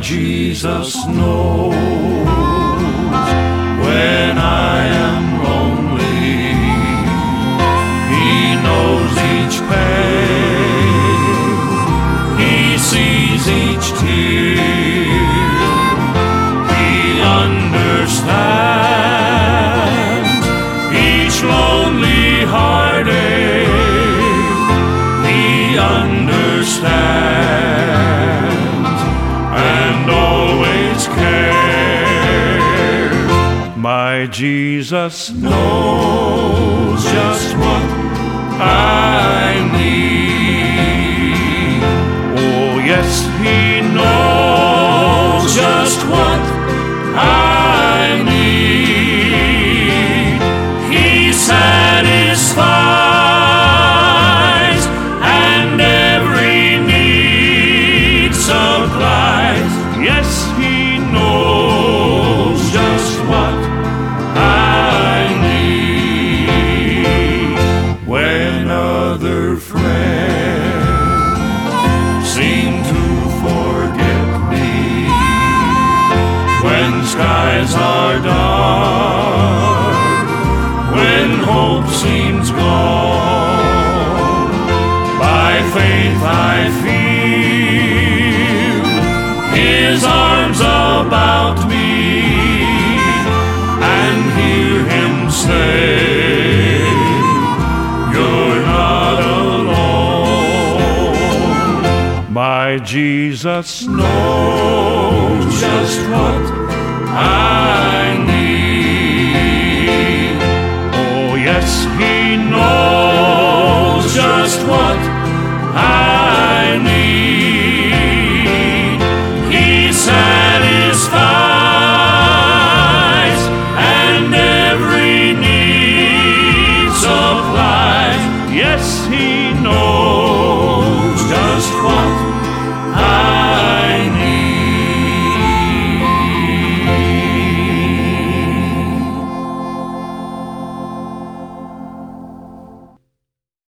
Jesus knows when I am lonely. He knows each pain. He sees each tear. He understands each lonely heartache. He understands and always cares. My Jesus knows just what I need. Oh yes, He knows just what I need. He satisfies and every need supplies. Yes, He knows just what I need. When other friends seem to forget me, when skies are dark, when hope seems gone, by faith I feel His arms about me and hear Him say, you're not alone. My Jesus knows just what I need. Oh yes, He knows just what